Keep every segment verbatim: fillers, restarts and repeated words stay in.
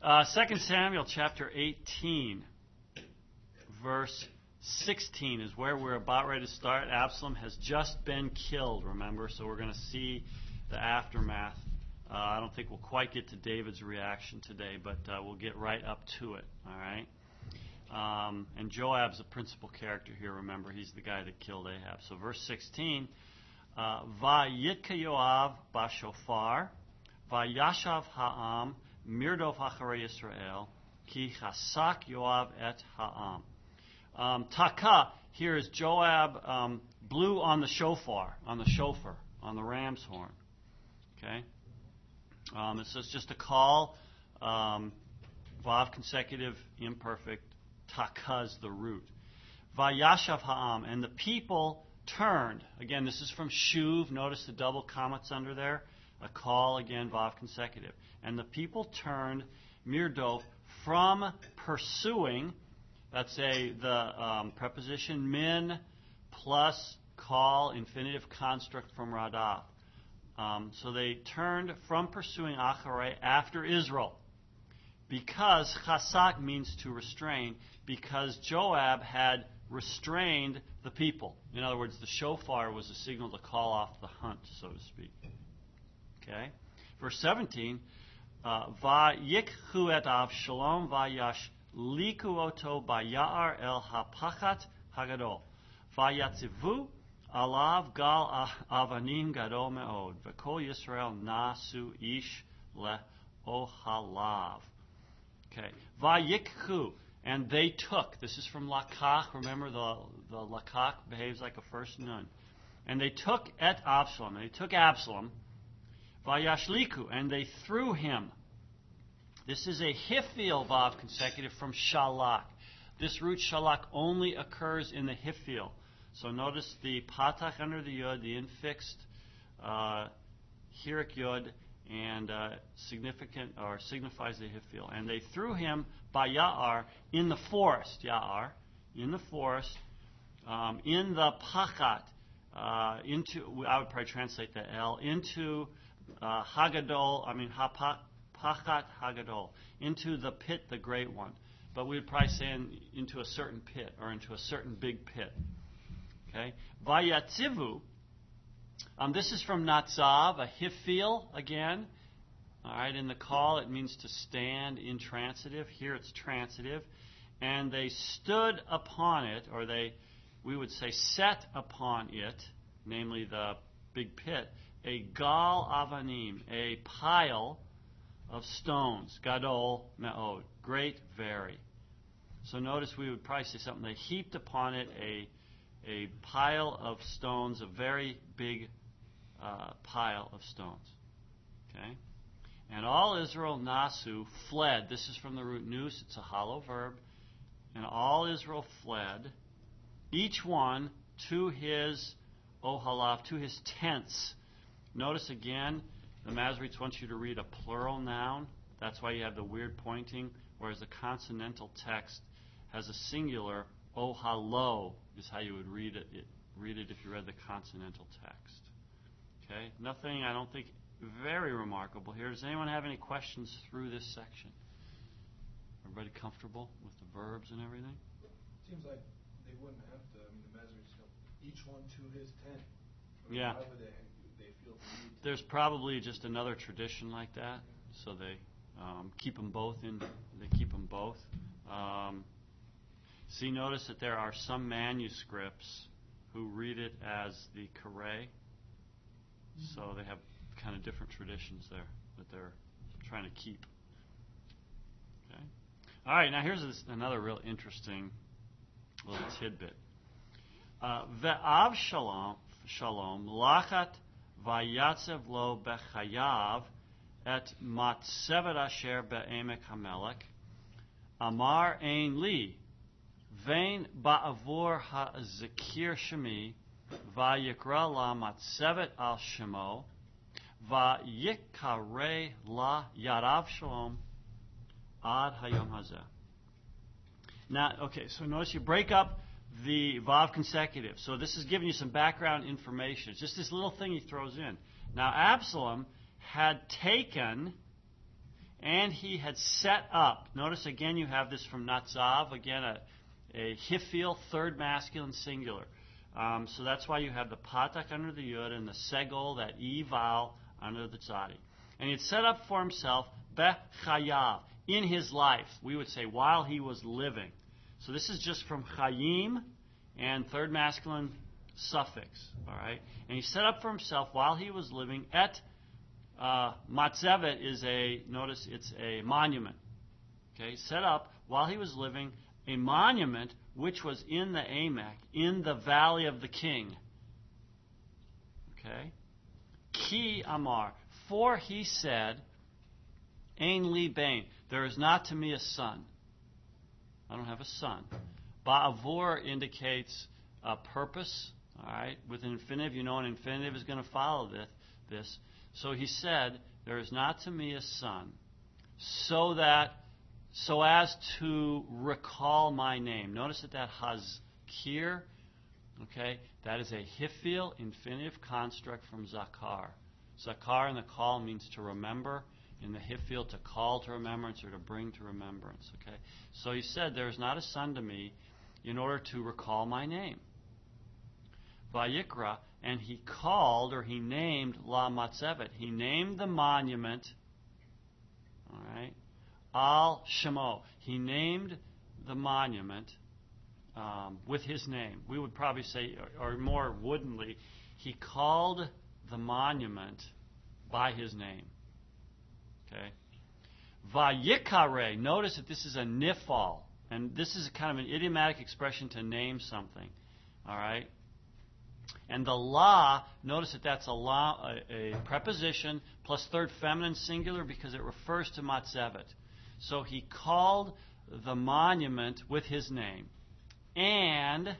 Uh, Second Samuel chapter eighteen, verse sixteen is where we're about ready to start. Absalom has just been killed, remember, so we're going to see the aftermath. Uh, I don't think we'll quite get to David's reaction today, but uh, we'll get right up to it, all right? Um, and Joab's the principal character here, remember. He's the guy that killed Ahab. So verse sixteen, uh, Vayitka Yoav bashofar, Vayashav ha'am, Mirdof Acharei Yisrael, Ki chasak Yoav et ha'am. Um, Taka, here is Joab um, blew on the shofar, on the shofar, on the ram's horn. Okay? Um, this is just a call. Um, Vav consecutive, imperfect. Taka's the root. Vayashav ha'am, and the people turned. Again, this is from Shuv. Notice the double comments under there. A call, again, Vav consecutive. And the people turned, Mirdof, from pursuing. That's a the um, preposition min plus call, infinitive construct from Radaf. Um, so they turned from pursuing Acharei after Israel. Because chasak means to restrain, because Joab had restrained the people. In other words, the shofar was a signal to call off the hunt, so to speak. Okay? Verse seventeen, Vayikhu et Avshalom vayash liku oto bayar el hapachat hagadol. Vayatzivu alav gal avanim gadol meod. V'kol Yisrael nasu ish le ohalav. Okay. Vayikhu, and they took. This is from Lakach. Remember, the, the Lakach behaves like a first nun. And they took et Absalom. They took Absalom. Vayashliku, and they threw him. This is a Hifil Vav consecutive from Shalak. This root Shalak only occurs in the Hifil. So notice the Patach under the Yod, the infixed uh, Hirik Yod, and uh, significant or signifies the Hifil. And they threw him by Ya'ar in the forest. Ya'ar, in the forest, um, in the Pachat, uh, into, I would probably translate the L, into uh, Hagadol, I mean, Hapach. Pachat Hagadol, into the pit, the great one. But we would probably say in, into a certain pit, or into a certain big pit. Okay? Vayatzivu, um, this is from Natzav, a Hifil again. All right, in the call it means to stand, intransitive. Here it's transitive. And they stood upon it, or they, we would say, set upon it, namely the big pit, a gal avanim, a pile of stones, gadol me'od, great, very. So notice we would probably say something. They heaped upon it a a pile of stones, a very big uh, pile of stones. Okay, and all Israel nasu fled. This is from the root nous. It's a hollow verb. And all Israel fled, each one to his ohalav, to his tents. Notice again. The Masoretes want you to read a plural noun. That's why you have the weird pointing, whereas the consonantal text has a singular. Ohalo is how you would read it, it. Read it if you read the consonantal text. Okay? Nothing, I don't think, very remarkable here. Does anyone have any questions through this section? Everybody comfortable with the verbs and everything? Seems like they wouldn't have to. I mean, the Masoretes go each one to his tent. I mean, yeah. Why would they? They feel the need to. There's probably just another tradition like that, so they um, keep them both in. They keep them both. Um, see, notice that there are some manuscripts who read it as the Kareh, so they have kind of different traditions there that they're trying to keep. Okay. All right. Now here's this, another real interesting little tidbit. Ve'av shalom shalom lachat. Vayatzev lo bechayav et matzevet asher be'emek hamelech amar ein li vein ba'avur ha'zekir shemi vayikra la matzevet al shemo vayikare la yarav shalom ad hayom hazeh. Now, okay, so notice you break up the Vav consecutive. So this is giving you some background information. It's just this little thing he throws in. Now, Absalom had taken And he had set up. Notice again you have this from Natzav, again a, a hifil, third masculine singular. Um, so that's why you have the patak under the yud and the segol, that e vowel, under the tzadi. And he had set up for himself bechayav, in his life. We would say while he was living. So this is just from chayim and third masculine suffix. All right. And he set up for himself while he was living et uh, matzevet is a, notice it's a monument. Okay. Set up while he was living a monument which was in the Amek, in the valley of the king. Okay? Ki Amar, for he said, Ein li bain, there is not to me a son. I don't have a son. Ba'avur indicates a purpose. All right? With an infinitive, you know an infinitive is going to follow this, this. So he said, there is not to me a son, so that So as to recall my name. Notice that that hazkir, okay, that is a hifil, infinitive construct from zakar. Zakar in the call means to remember. In the hifil, to call to remembrance or to bring to remembrance. Okay. So he said, there is not a son to me in order to recall my name. Vayikra, and he called or he named La Matzevet. He named the monument. All right. Al Shemo. He named the monument um, with his name. We would probably say, or, or more woodenly, he called the monument by his name. Okay. Vayikare. Notice that this is a nifal, and this is a kind of an idiomatic expression to name something. All right. And the la, notice that that's a la, a, a preposition plus third feminine singular because it refers to matzevet. So he called the monument with his name. And,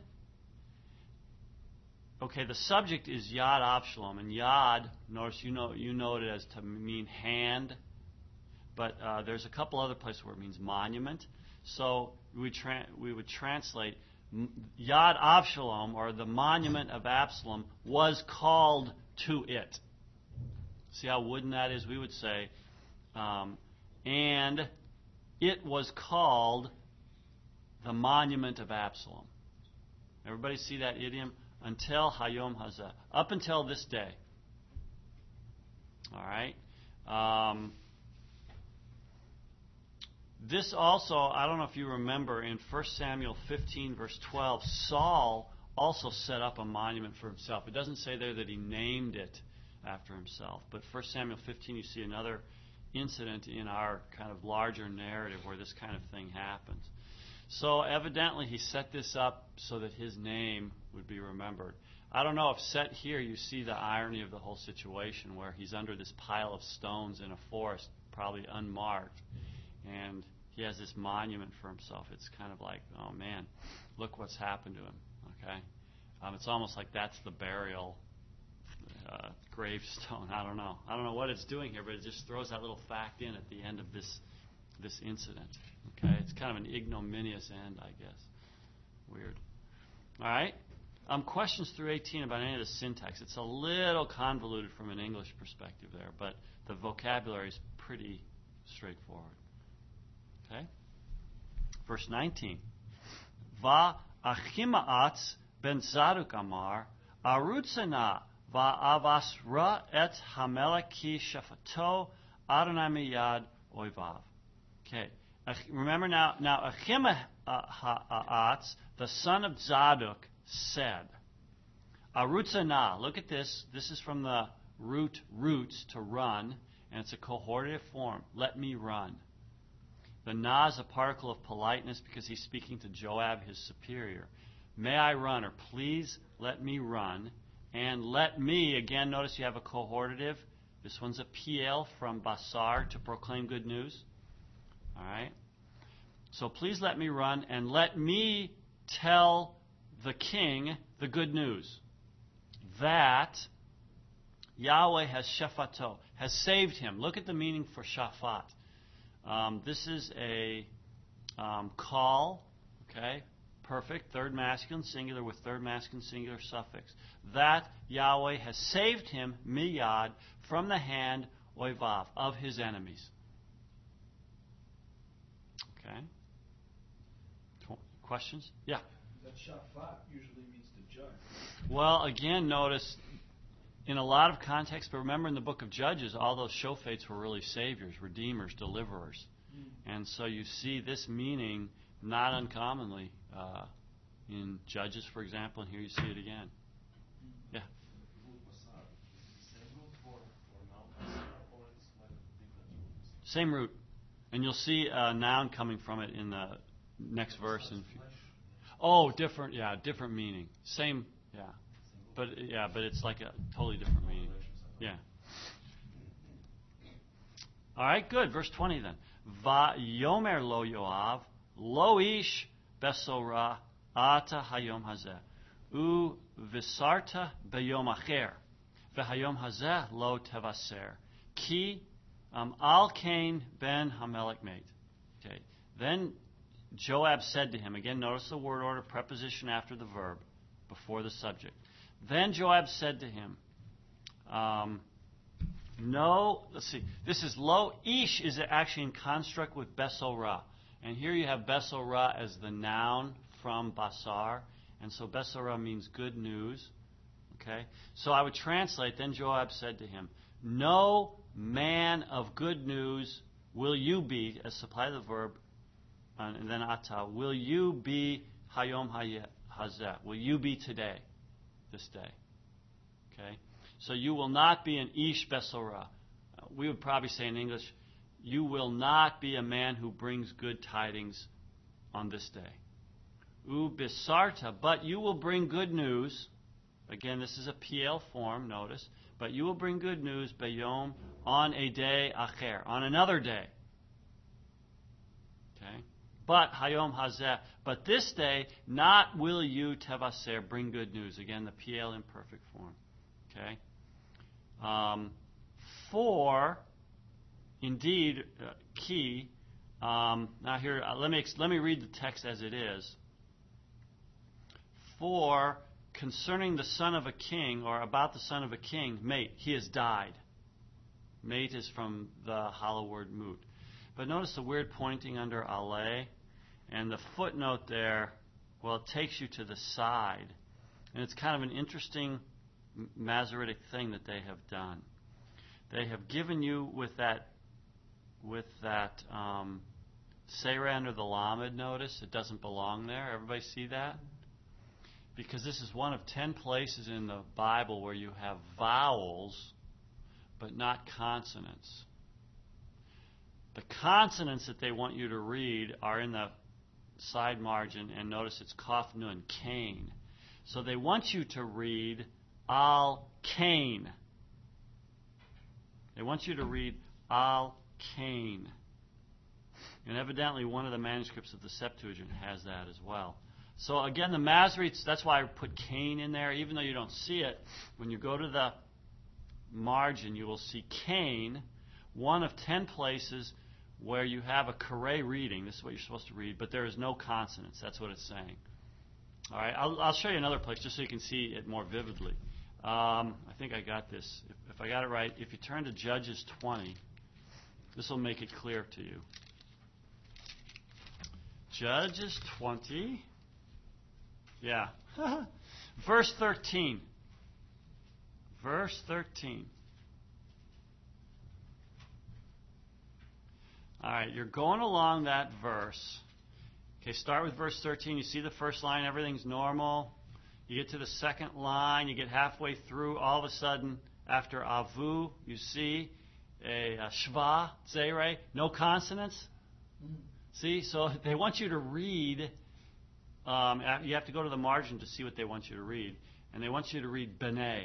okay, the subject is Yad Avshalom. And Yad, notice you know you know it as to mean hand. But uh, there's a couple other places where it means monument. So we, tra- we would translate Yad Avshalom, or the monument of Absalom, was called to it. See how wooden that is? We would say, um, and it was called the monument of Absalom. Everybody see that idiom? Until Hayom Hazeh. Up until this day. All right. Um, this also, I don't know if you remember, in First Samuel fifteen, verse twelve, Saul also set up a monument for himself. It doesn't say there that he named it after himself. But First Samuel fifteen, you see another incident in our kind of larger narrative where this kind of thing happens. So evidently he set this up so that his name would be remembered. I don't know if set here you see the irony of the whole situation where he's under this pile of stones in a forest, probably unmarked, and he has this monument for himself. It's kind of like, oh man, look what's happened to him. Okay, um, it's almost like that's the burial Uh, gravestone. I don't know. I don't know what it's doing here, but it just throws that little fact in at the end of this this incident. Okay, it's kind of an ignominious end, I guess. Weird. All right. Um, questions through eighteen about any of the syntax. It's a little convoluted from an English perspective there, but the vocabulary is pretty straightforward. Okay. Verse nineteen. Va Achimaatz ben Zadok Amar Arutzana Va'avasra et hamelech ki shafato Adonai miyad oivav. Okay. Remember now, now Achimaatz, the son of Zadok, said, Arutzana, look at this. This is from the root roots, to run, and it's a cohortative form. Let me run. The na is a particle of politeness because he's speaking to Joab, his superior. May I run, or please let me run. And let me, again, notice you have a cohortative. This one's a P L from Basar, to proclaim good news. All right? So please let me run, and let me tell the king the good news. That Yahweh has shafato, has saved him. Look at the meaning for shafat. Um, this is a um, call, okay? Perfect, third masculine singular with third masculine singular suffix. That Yahweh has saved him, miyad, from the hand, oivav, of his enemies. Okay? Questions? Yeah. That shafat usually means to judge. Well, again, notice in a lot of contexts, but remember in the book of Judges, all those shofates were really saviors, redeemers, deliverers. Mm. And so you see this meaning not uncommonly uh, in Judges, for example, and here you see it again. Yeah. Same root. And you'll see a noun coming from it in the next verse. In oh, different, yeah, different meaning. Same, yeah. But yeah, but it's like a totally different meaning. Yeah. All right, good. Verse twenty then. Va yomer lo Yoav, lo ish besora ata hayom hazeh. U visarta beyom acher. V'hayom hazeh lo tevaser. Ki um, al kain ben hamelech mate. Okay. Then Joab said to him, again, notice the word order, preposition after the verb, before the subject. Then Joab said to him, um, no, let's see, this is lo ish is actually in construct with besorah. And here you have besorah as the noun from basar. And so besorah means good news. Okay? So I would translate, then Joab said to him, no man of good news will you be, as supply the verb, and then ata, will you be hayom hazeh? Will you be today, this day? Okay? So you will not be an ish besorah. We would probably say in English, you will not be a man who brings good tidings on this day. U bisarta, but you will bring good news. Again, this is a P L form, notice. But you will bring good news, beyom, on a day acher, on another day. Okay? But hayom hazeh, but this day, not will you tevaser, bring good news. Again, the P L imperfect form. Okay? Um, for, indeed, uh, key. Um, now here, uh, let me let me read the text as it is. For concerning the son of a king, or about the son of a king, mate, he has died. Mate is from the hollow word mut. But notice the weird pointing under ale, and the footnote there, well, it takes you to the side. And it's kind of an interesting Masoretic thing that they have done. They have given you with that with that um, Seirah under the Lamed, notice, it doesn't belong there. Everybody see that? Because this is one of ten places in the Bible where you have vowels but not consonants. The consonants that they want you to read are in the side margin, and notice it's Kaf Nun, Cain. So they want you to read Al Cain. They want you to read Al Cain. And evidently one of the manuscripts of the Septuagint has that as well. So again, the Masoretes, that's why I put Cain in there, even though you don't see it. When you go to the margin, you will see Cain, one of ten places where you have a Kare reading. This is what you're supposed to read, but there is no consonants. That's what it's saying. All right, I'll, I'll show you another place just so you can see it more vividly. Um, I think I got this. If, if I got it right, if you turn to Judges twenty, this will make it clear to you. Judges twenty. Yeah. Verse thirteen. Verse thirteen. All right, you're going along that verse. Okay, start with verse thirteen. You see the first line, everything's normal. You get to the second line, you get halfway through, all of a sudden, after avu, you see a, a shva, zere, no consonants. Mm. See, so they want you to read, um, you have to go to the margin to see what they want you to read, and they want you to read b'nai.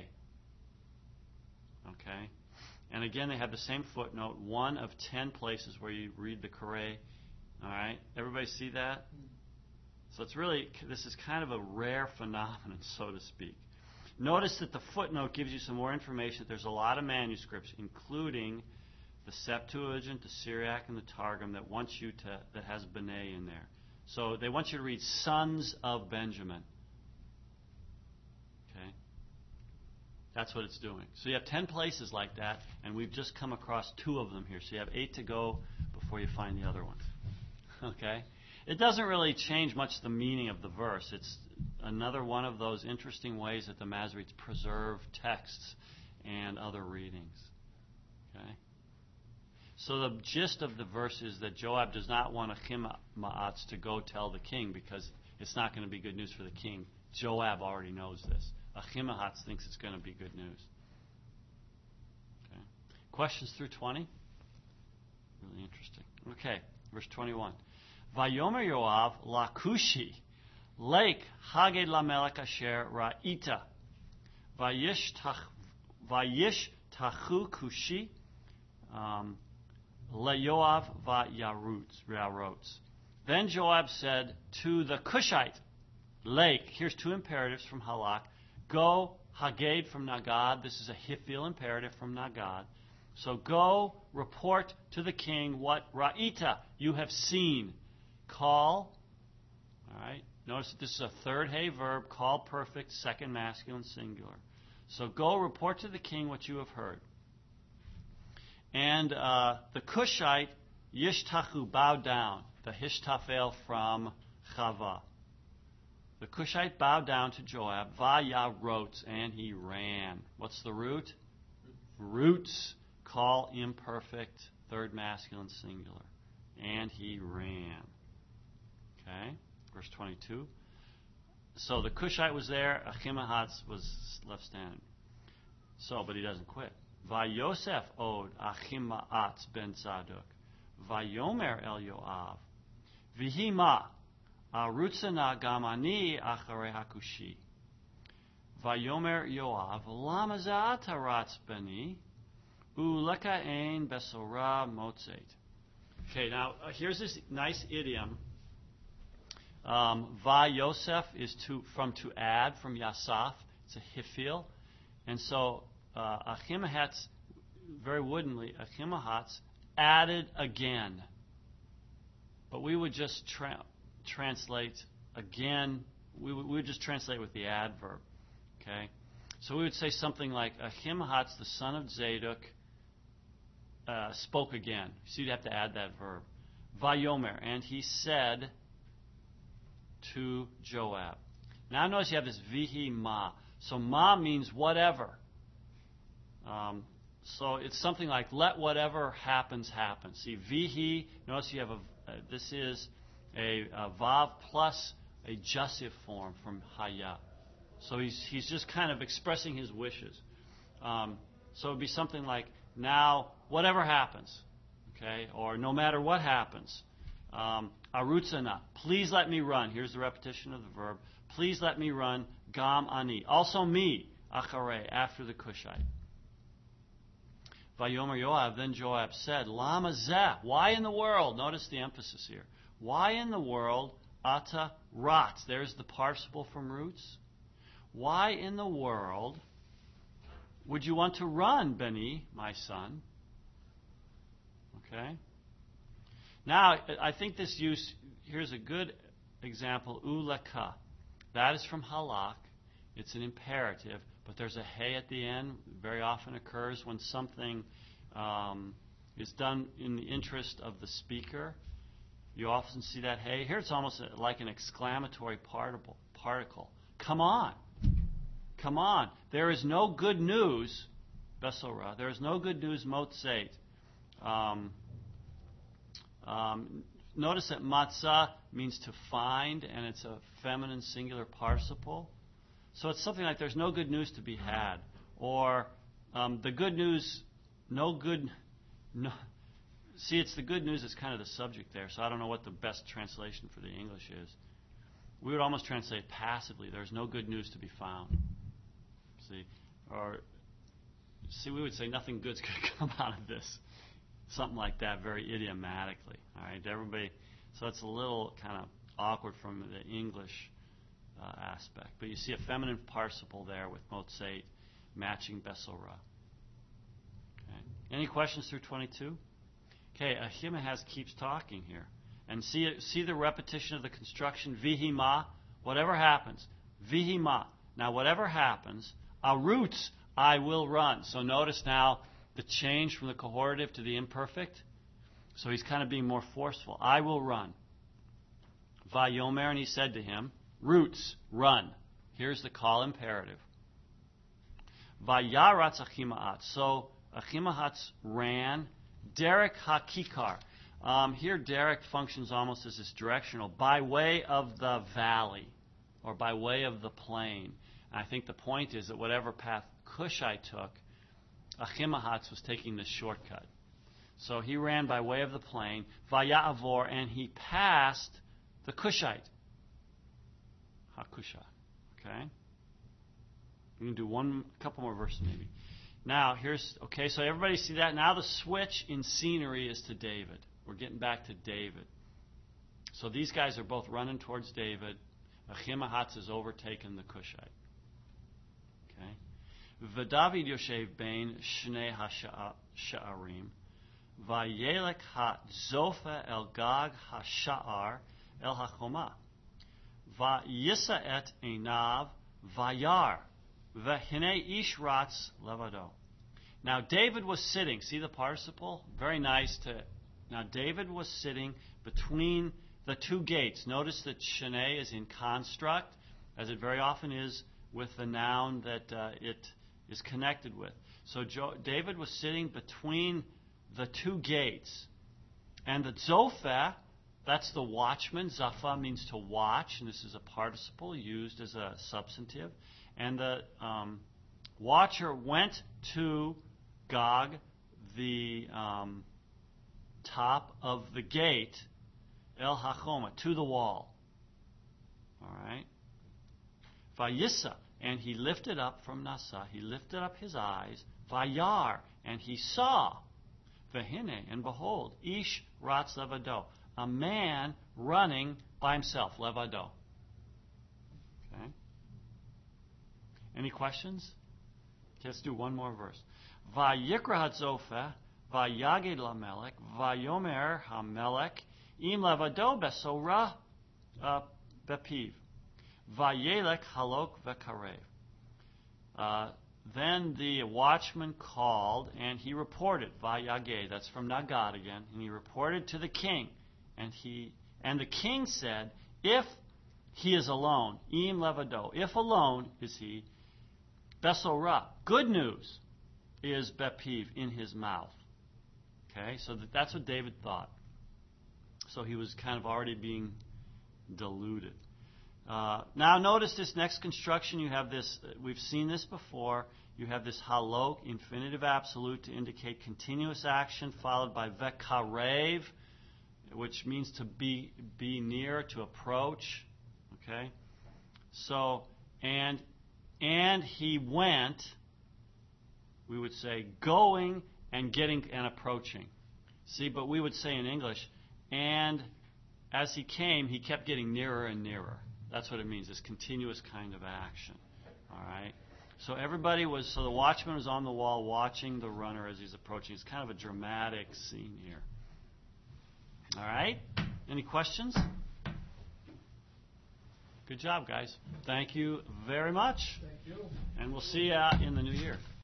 Okay? And again, they have the same footnote, one of ten places where you read the Kare. All right? Everybody see that? So it's really, this is kind of a rare phenomenon, so to speak. Notice that the footnote gives you some more information. There's a lot of manuscripts, including the Septuagint, the Syriac, and the Targum, that wants you to, that has B'nai in there. So they want you to read sons of Benjamin. Okay? That's what it's doing. So you have ten places like that, and we've just come across two of them here. So you have eight to go before you find the other ones. Okay? It doesn't really change much the meaning of the verse. It's another one of those interesting ways that the Masoretes preserve texts and other readings. Okay? So the gist of the verse is that Joab does not want Ahimaaz to go tell the king because it's not going to be good news for the king. Joab already knows this. Ahimaaz thinks it's going to be good news. Okay. Questions through twenty? Really interesting. Okay, verse twenty-one. Vayomer Yoav lakushi lake haged lamelech asher ra'ita vayish tachu kushi um, leYoav va'yarutz. Then Joab said to the Cushite lake, here's two imperatives from Halak. Go, Haged from Nagad. This is a Hiphil imperative from Nagad. So go, report to the king what Ra'ita you have seen. Call. All right. Notice that this is a third hey verb, call perfect, second masculine singular. So go, report to the king what you have heard. And uh, the Cushite, Yishtachu, bowed down. The Hishtafel from Chava. The Cushite bowed down to Joab, Vayarotz, and he ran. What's the root? Roots, call imperfect, third masculine singular. And he ran. Okay, verse twenty-two. So the Cushite was there, Ahimaaz was left standing. So, but he doesn't quit. Vayosef od Ahimaaz ben Zadok, Vayomer el Yoav, Vihima. Arutzana gamani acharei hakushi. Vayomer Yoav, lama za'ata ratz bani, uleka ein besora motzet. Okay, now uh, here's this nice idiom. Um, Va Yosef is to from to add from Yasaf. It's a Hiphil, and so uh, Ahimaaz, very woodenly, Ahimaaz added again. But we would just tra- translate again. We would, we would just translate with the adverb. Okay, so we would say something like Ahimaaz, the son of Zadok, uh, spoke again. So you'd have to add that verb. Vayomer, and he said to Joab. Now notice you have this vihi ma. So ma means whatever. Um, so it's something like let whatever happens happen. See, vihi. Notice you have a. Uh, this is a, a vav plus a jussive form from haya. So he's he's just kind of expressing his wishes. Um, so it'd be something like now whatever happens, okay, or no matter what happens. Um, Arutzana, please let me run. Here's the repetition of the verb. Please let me run. Gam ani, also me. Acharei, after the Cushite. Vayomer Yoav, then Joab said, Lama zeh, why in the world? Notice the emphasis here. Why in the world ata rat? There's the participle from roots. Why in the world would you want to run, Beni, my son? Okay. Now, I think this use, here's a good example, uleka. That is from halak. It's an imperative, but there's a hey at the end. Very often occurs when something um, is done in the interest of the speaker. You often see that hey. Here it's almost like an exclamatory particle. particle. Come on. Come on. There is no good news, Besora. There is no good news, Motzeit. Um, um, notice that matzah means to find, and it's a feminine singular participle. So it's something like there's no good news to be had. Or um, the good news, no good... No, see, it's the good news that's kind of the subject there, so I don't know what the best translation for the English is. We would almost translate passively, there's no good news to be found. See, or see, we would say nothing good's going to come out of this. Something like that, very idiomatically. All right, everybody. So it's a little kind of awkward from the English uh, aspect. But you see a feminine participle there with motzeit matching besora. Okay. Any questions through twenty-two? Okay, Ahimaaz keeps talking here. And see see the repetition of the construction, vihima, whatever happens. Vihima. Now, whatever happens, arutz, I will run. So notice now the change from the cohortative to the imperfect. So he's kind of being more forceful. I will run. Vayomer, and he said to him, roots, run. Here's the call imperative. Vayaratz Achimaatz. So Achimaatz ran. Derek HaKikar. Um, here Derek functions almost as this directional, by way of the valley, or by way of the plain. And I think the point is that whatever path Cushai took, Achimaatz was taking this shortcut. So he ran by way of the plain, Vaya'avor, and he passed the Cushite. HaKusha. Okay? We can do one, couple more verses maybe. Now, here's, okay, so everybody see that? Now the switch in scenery is to David. We're getting back to David. So these guys are both running towards David. Achimaatz has overtaken the Cushite. Okay? V'David Yoshev bein shnei ha'sha'arim. Vayelek ha'zofa el gag ha'sha'ar el ha'choma. Vayisa'et einav vayar. V'hinei ish ratz levado. Now David was sitting. See the participle? Very nice to... Now David was sitting between the two gates. Notice that shenei is in construct, as it very often is with the noun that uh, it is connected with. So jo- David was sitting between the two gates. And the zopheh, that's the watchman. Zapha means to watch, and this is a participle used as a substantive. And the um, watcher went to Gog, the um, top of the gate, El Hachoma, to the wall. All right? Vayisa, and he lifted up from Nasa, he lifted up his eyes, Vayar, and he saw, Vehine, and behold, Ish Ratz Levado, a man running by himself, Levado. Okay? Any questions? Let's do one more verse. Vayikra Hatzofeh, Vayagid Lamelech, Vayomer Hamelech, Im Levado Besora Bepiv, Vayelech Halok Vekarev. Uh, Then the watchman called, and he reported, Vayaged, that's from Nagad again, and he reported to the king. And he and the king said, if he is alone, Im Levado, if alone is he, Besora, good news is Bepiv, in his mouth. Okay, so that, that's what David thought. So he was kind of already being deluded. Uh, now notice this next construction. You have this, we've seen this before. You have this halok, infinitive absolute, to indicate continuous action, followed by vekarev, which means to be be near, to approach. Okay? So, and and he went, we would say going and getting and approaching. See, but we would say in English, and as he came, he kept getting nearer and nearer. That's what it means, this continuous kind of action. All right? So everybody was, so the watchman was on the wall watching the runner as he's approaching. It's kind of a dramatic scene here. All right? Any questions? Good job, guys. Thank you very much. Thank you. And we'll see you in the new year.